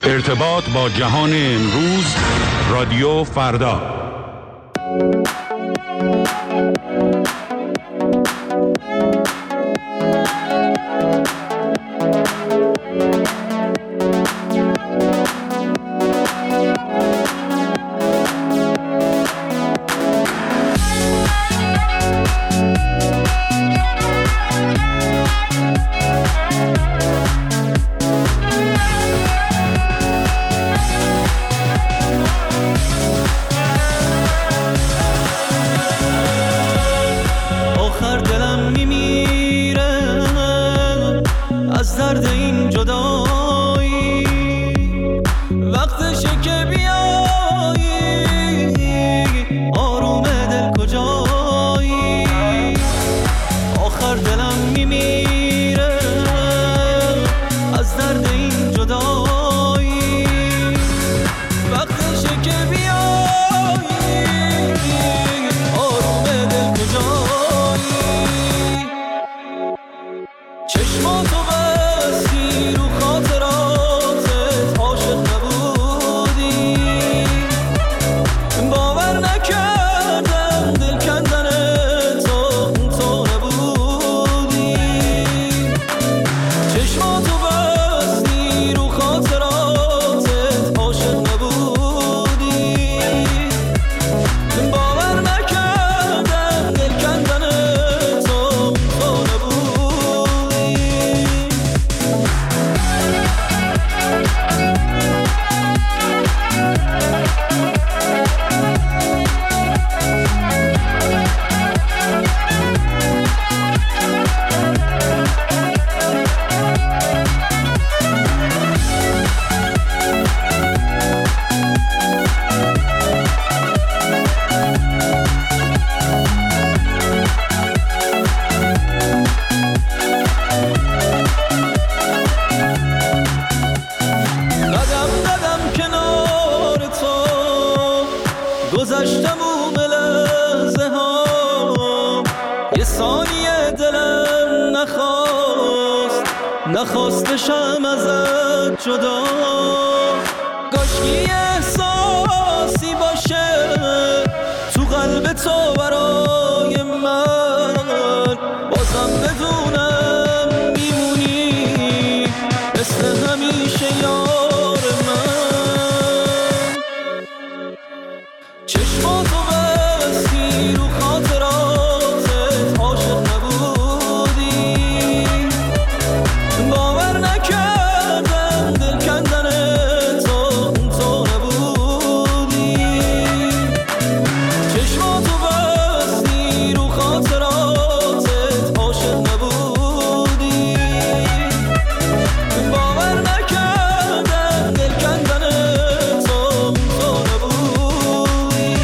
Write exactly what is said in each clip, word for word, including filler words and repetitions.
ارتباط با جهان امروز، رادیو فردا. نخواستشم ازت جدا، کاشکی احساسی باشه تو قلب تو برای من، بازم بدونم میمونی مثل همیشه یار من. چشماتو بستی رو خاطراتت عاشق نبودی، باور نکردم دل کندن تو تو نبودی. چشماتو بستی رو خاطراتت عاشق نبودی، باور نکردم دل کندن تو تو نبودی.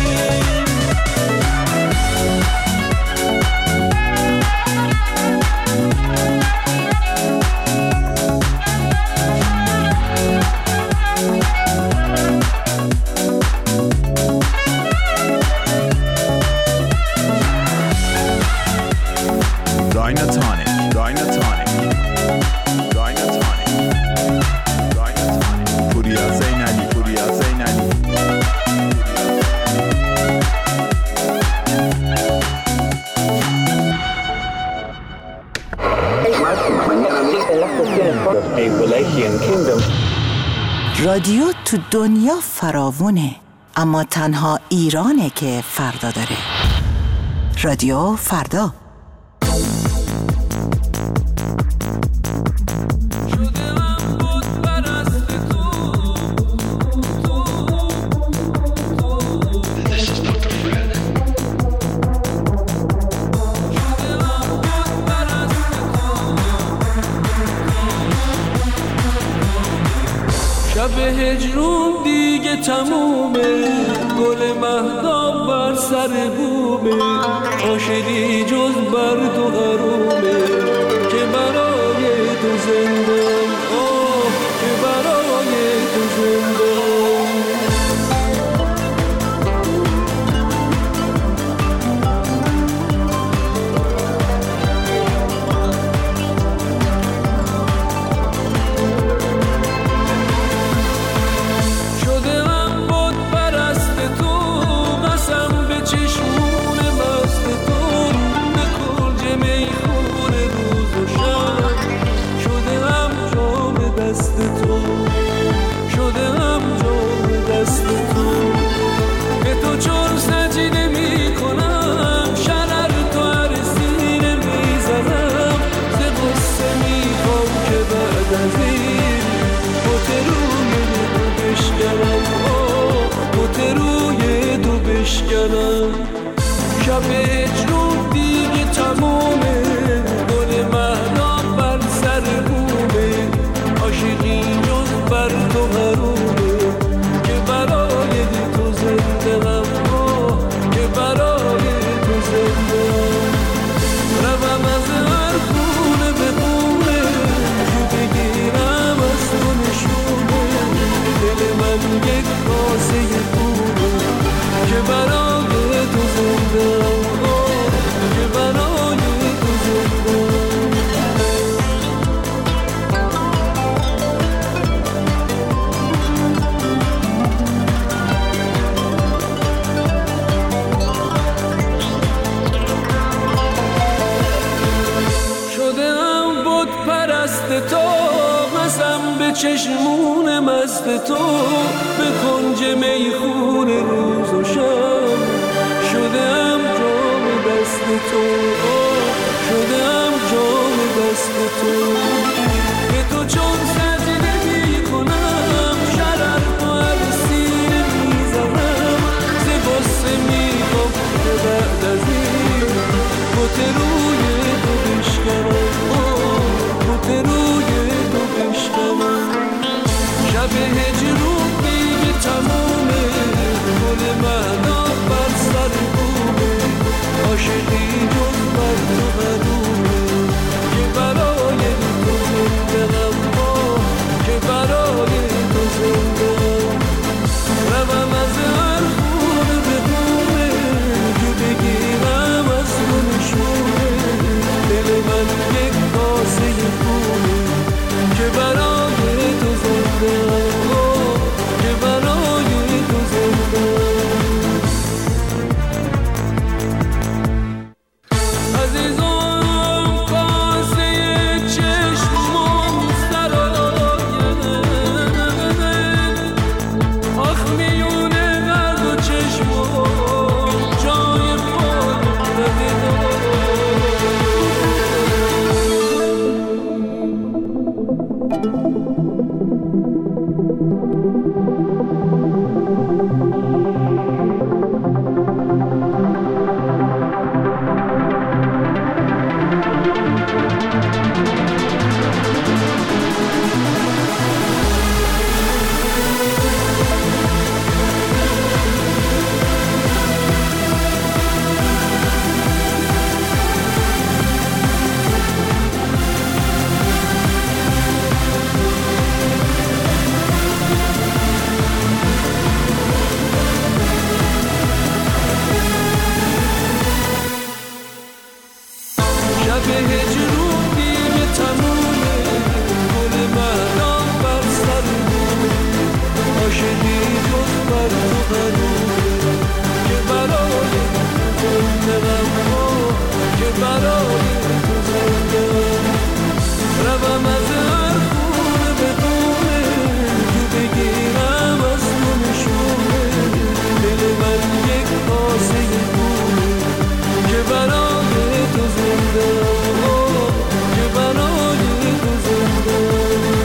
Dynatonic, Dynatonic, Dynatonic, Dynatonic. Puriya Zainali, Puriya Zainali. رادیو تو دنیا فراوونه، اما تنها ایرانه که فردا داره. رادیو فردا. شب هجرون دیگه تمومه، گل مهتاب بر سر بومه، عاشقی جز بر تو حرومه، که برای تو زندم، آه که برای تو زندم. دست تو، شدم جام دست تو. به تو چون سجده می کنم، شرر تو هر سینه می زنم. ز غصه می خوام که بعد از این بوت روی تو بشکنم، بوت روی تو بشکنم. شب هجرون دیگه تمومه، گل مهنام بر سر بومه. عاشقی جز بر تو حرومه، که برای تو زنده هم، که برای تو زنده هم. روم از هر خونه به خونه، که بگیرم از تو نشونه. دل من یک کاسه خونه، که برای تو زنده هم، که برای تو زنده هم. تو مزم به چشمون مست تو، به کنج میخون روز و شب. شدم جام دست تو، شدم جام دست تو. به تو چون سجده می کنم، شرر تو هر سینه می زنم. ز غصه می خوام که بعد از این بوت روی تو بشکنم، بوت روی تو بشکنم. شب هجرون دیگه تمومه، گل مهنام بر سر بومه. عاشقی جز بر تو حرومه، که برای تو زنده هم، که برای تو زنده هم. روم از هر خونه به خونه، که بگیرم از تو نشونه. دل من یک کاسه خونه، که برای تو زنده هم، که برای تو زنده هم. عزیزم کاسه چشمم سراینه، آخ میونه درد و چشمم جای پای ندیدم. شب هجرون دیگه تمومه، گل مهنام بر سر بومه. عاشقی جز بر تو حرومه، که برای تو زنده هم، که برای تو زنده هم. روم از هر خونه به خونه، که بگیرم از تو نشونه. دل من یک کاسه خونه، که برای تو زنده هم، که برای تو زنده هم.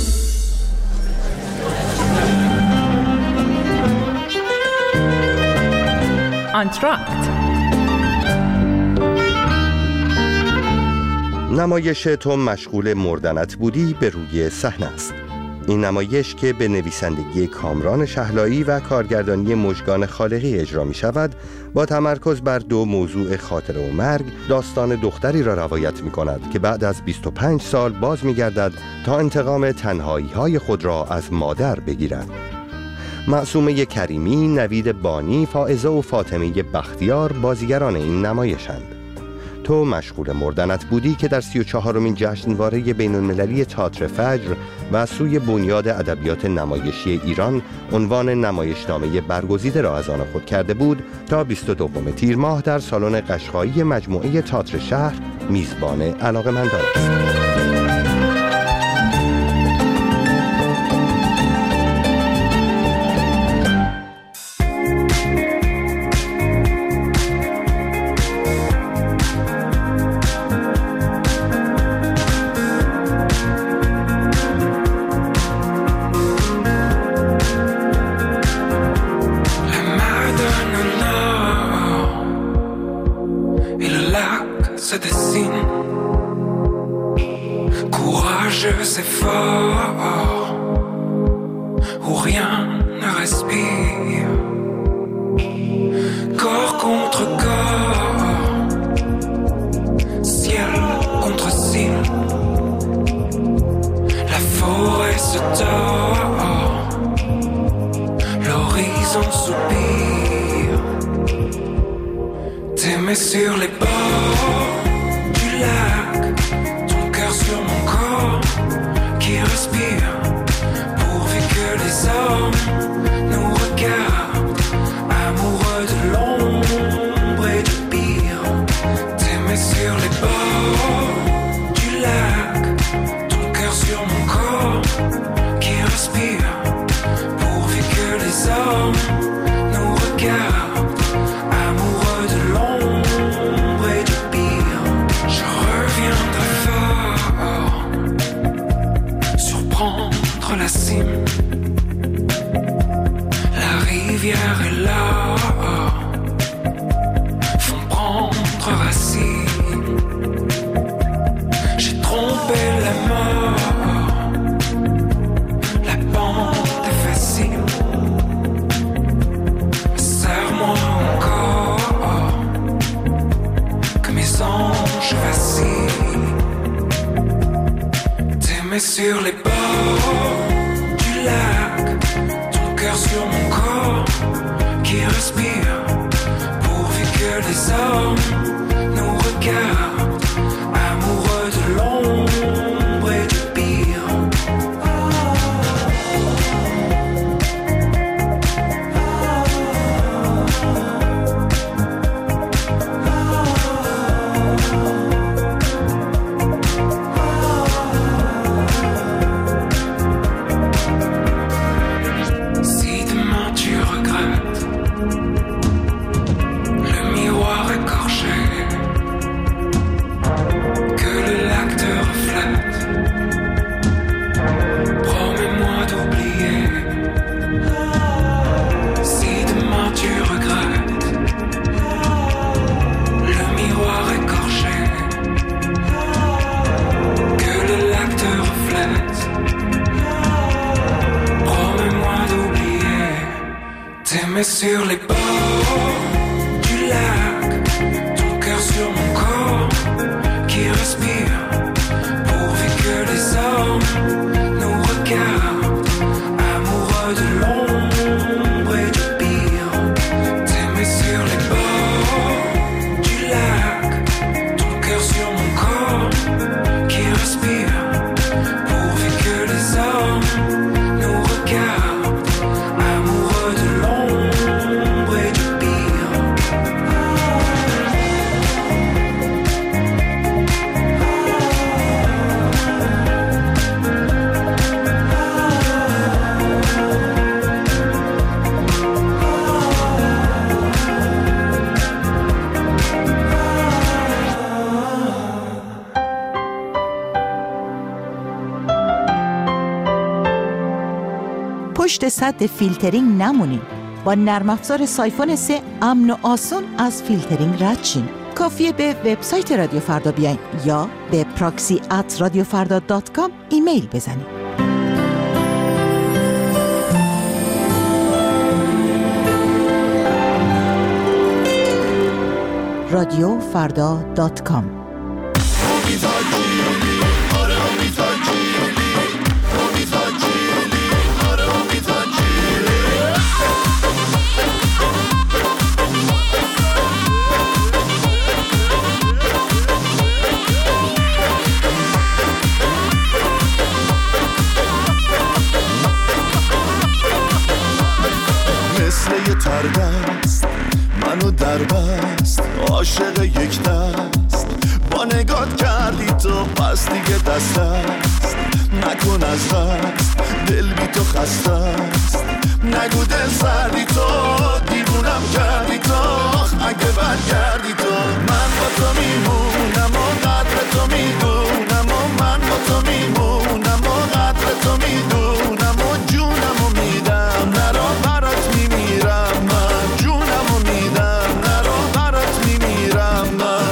آنتراکت نمایش تو مشغول مردنت بودی به روی صحنه است. این نمایش که به نویسندگی کامران شهلایی و کارگردانی مژگان خالقی اجرا می شود، با تمرکز بر دو موضوع خاطره و مرگ، داستان دختری را روایت می کند که بعد از بیست و پنج سال باز می گردد تا انتقام تنهایی های خود را از مادر بگیرد. معصومه کریمی، نوید بانی، فائزه و فاطمه بختیار بازیگران این نمایشند. تو مشغول مردنت بودی که در سی و چهارمین جشنواره بین المللی تئاتر فجر و سوی بنیاد ادبیات نمایشی ایران عنوان نمایشنامه برگزیده را از آن خود کرده بود، تا بیست و دوم تیر ماه در سالن قشقایی مجموعه تئاتر شهر میزبان علاقه‌مندان است. sans soupir. T'aimais sur les bords du lac, ton cœur sur mon corps qui respire, pourvu que les hommes nous regardent, amoureux de l'ombre et du pire. T'aimais sur les bords du lac, ton cœur sur mon corps qui respire, pourvu que les hommes nous regardent, amoureux de l'ombre et du pire. Je reviendrai fort, surprendre la cime, la rivière est là, font prendre racine. J'ai trompé la mort, la pente est facile. Serre-moi encore, que mes anges vacillent. T'aimais sur les bords du lac, ton cœur sur mon corps qui respire, pourvu que les hommes nous regardent, amoureux de l'ombre et du pire. Si demain tu regrettes le miroir écorché, que le lac te reflète, promets-moi d'oublier. Si demain tu regrettes le miroir écorché, que le lac te reflète, promets-moi d'oublier. T'aimais sur les bords du lac, ton cœur sur mon corps qui respire, pourvu que les hommes nous regardent, amoureux de l'ombre et du pire. T'aimais sur les bords du lac, ton cœur sur mon corps qui respire, pourvu que les hommes nous regardent, amoureux de l'ombre et du pire. پشت سد فیلترینگ نمونین. با نرم افزار سایفون سه امن و آسون از فیلترینگ رد شین. کافیه به وبسایت رادیو فردا بیاین یا به پراکسی ات رادیو فردا دات کام ایمیل بزنید. رادیو فردا دات کام. مثل یه تردست منو در بست، عاشق یک دست با نگات کردی تو، پس دیگه دست است نکن از دست، دل بی تو خسته است، نگو دل سردی تو، دیوونم کردی تو، اگه برگردی تو من با تو میمونم و قدر تو میدونم و من با تو میمونم و قدر تو میدونم و جونم و میدم، نرا برات میمیرم من، جونم و میدم، نرا برات میمیرم من.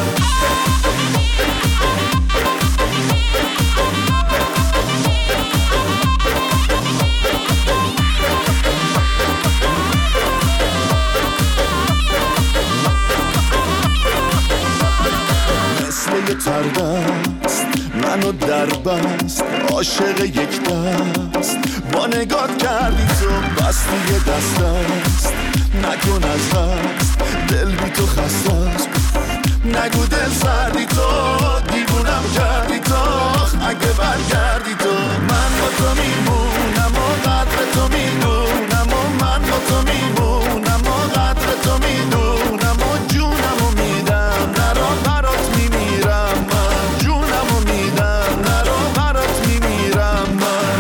مثل یه تردست منو در بست، عاشق یک دست با نگات کردی تو بستی یه دست است نکن از هست دل بی تو خسته است نگو دل سردی تو دیوونم کردی تو اگه برگردی تو من با تو میمونم و قدر تو میدونم و من با تو میمونم و قدر تو میدونم و جونم و میدم نرا برات میمیرم من جونم و میدم نرا برات میمیرم من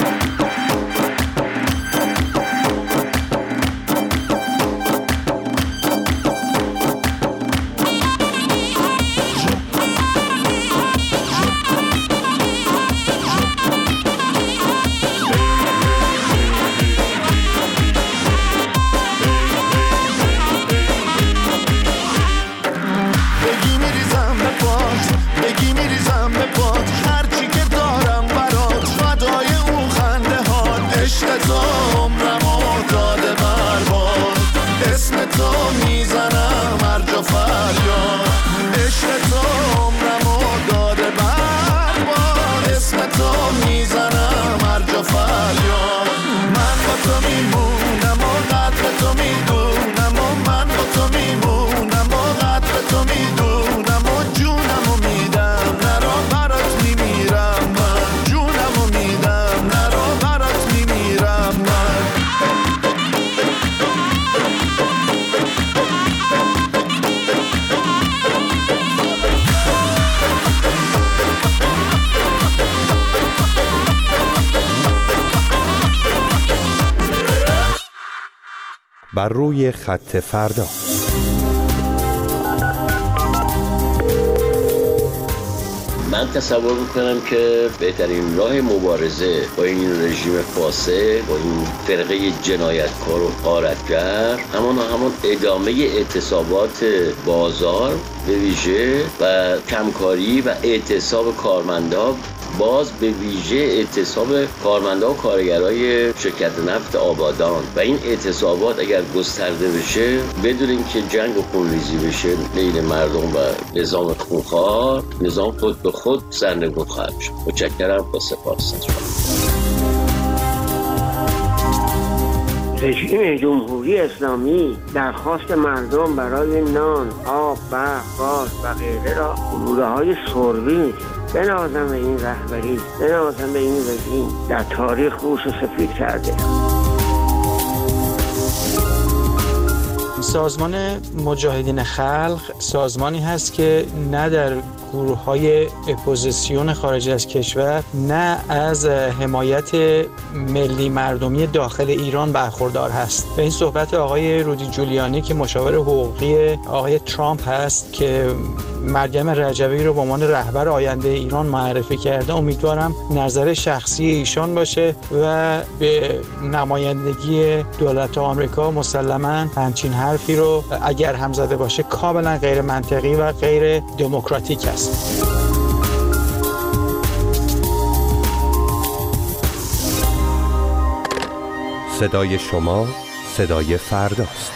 بر روی خط فردا. من تصور میکنم که بهترین راه مبارزه با این رژیم فاسد، با این فرقه جنایتکار و غارتگر، همان همان ادامه اعتصابات بازار به ویژه و کمکاری و اعتصاب کارمندا، باز به ویژه اعتصاب کارمندا و کارگرای شرکت نفت آبادان و این اعتصابات اگر گسترده بشه بدون اینکه جنگ و خونریزی بشه بین مردم و نظام خونخوار، نظام خود به خود سرنگون خواهد شد. متشکرم و سپاس. رژیم جمهوری اسلامی درخواست مردم برای نان، آب، برق، گاز و غیره را گلوله‌های سربی می‌کنه. بنازم به این رهبری، بنازم به این رژیم در تاریخ روش سفید کرده. سازمان مجاهدین خلق سازمانی هست که نه در گروه‌های اپوزیسیون خارج از کشور نه از حمایت ملی مردمی داخل ایران برخوردار هست. به این صحبت آقای رودی جولیانی که مشاور حقوقی آقای ترامپ هست که مریم رجبی رو به عنوان رهبر آینده ایران معرفی کرده، امیدوارم نظر شخصی ایشان باشه و به نمایندگی دولت آمریکا مسلماً همچین حرفی رو اگر هم زده باشه کاملا غیر منطقی و غیر دموکراتیک است. صدای شما صدای فرداست.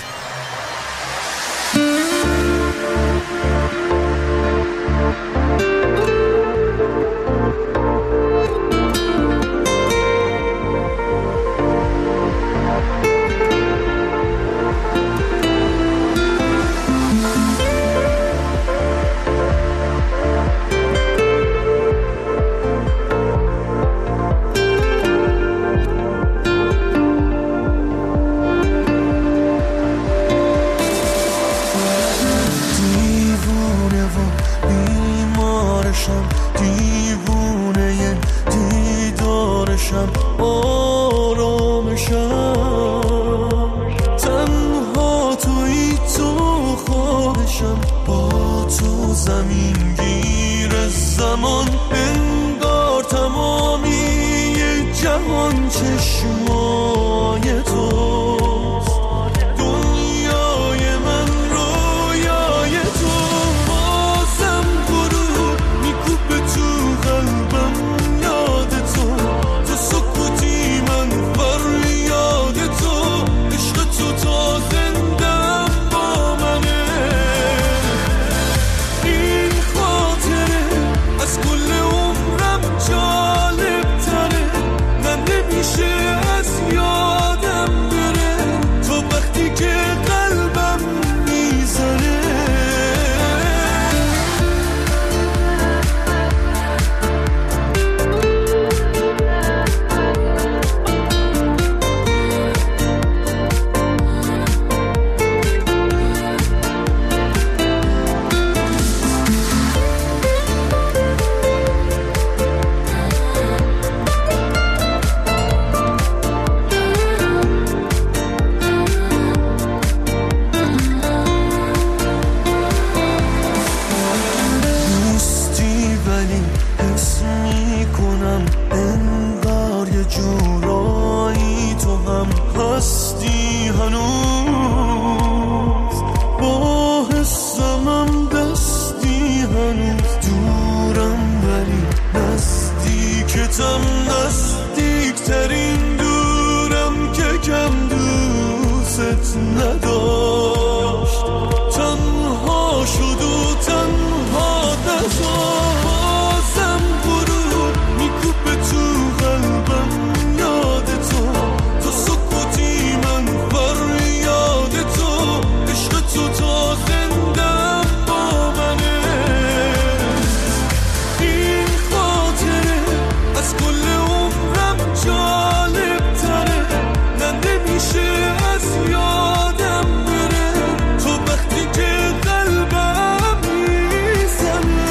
از کل عمرم جالب کس نداشت، تنها شد و تنها نذاشت. بازم غروب میکوبه تو قلبم یاد تو، تو سکوتی من فریاد تو، عشق تو تا زندم با منه. این خاطره از کل عمرم جالب تره، نه نمیشه از یادم بره، تو وقتی که قلبم میزنه.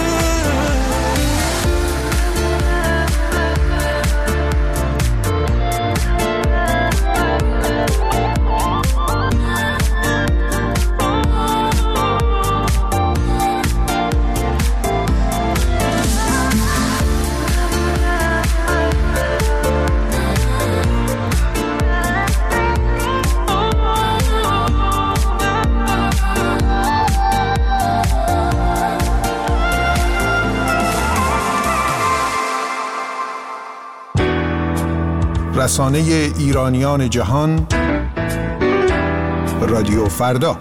رسانه ایرانیان جهان، رادیو فردا.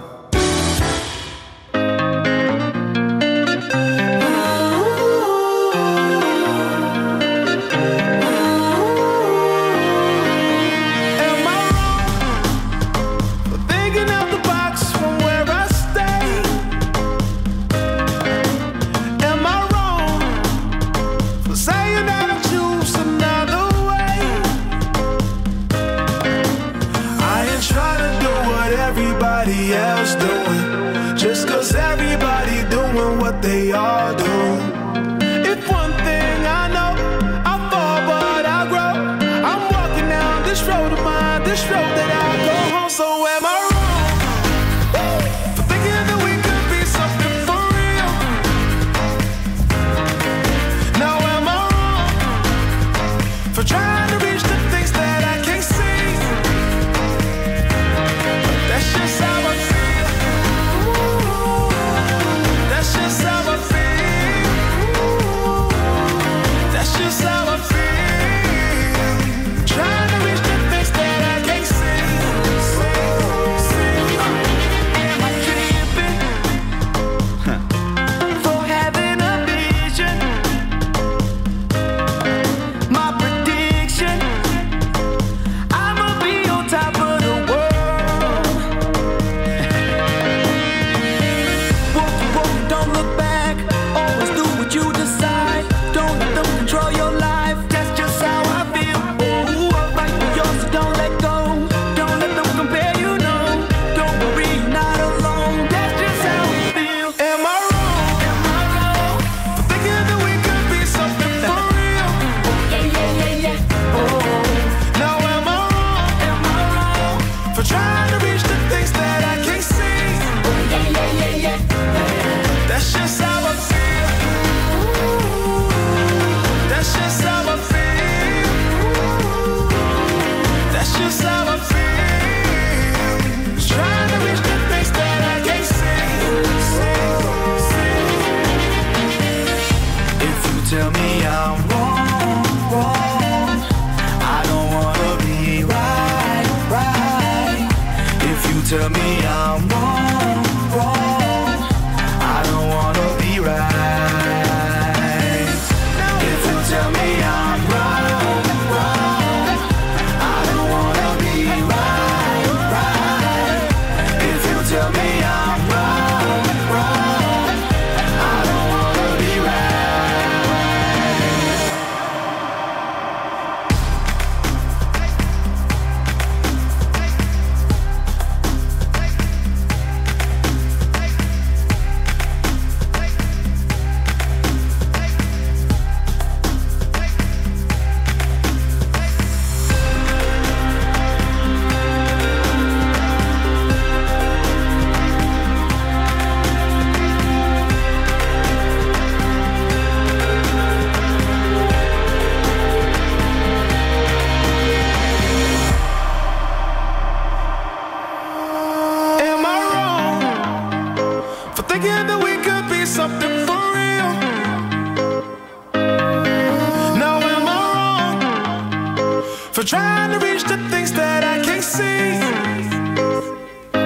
For trying to reach the things that I can't see.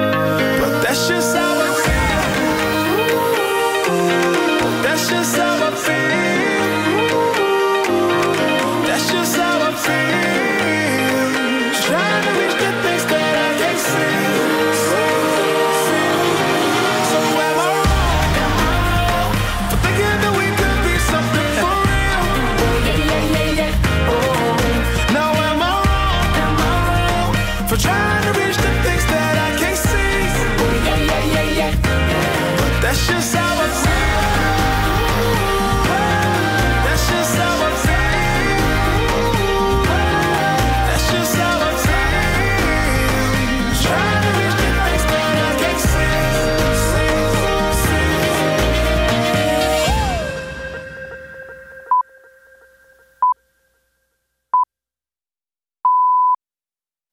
تو جمع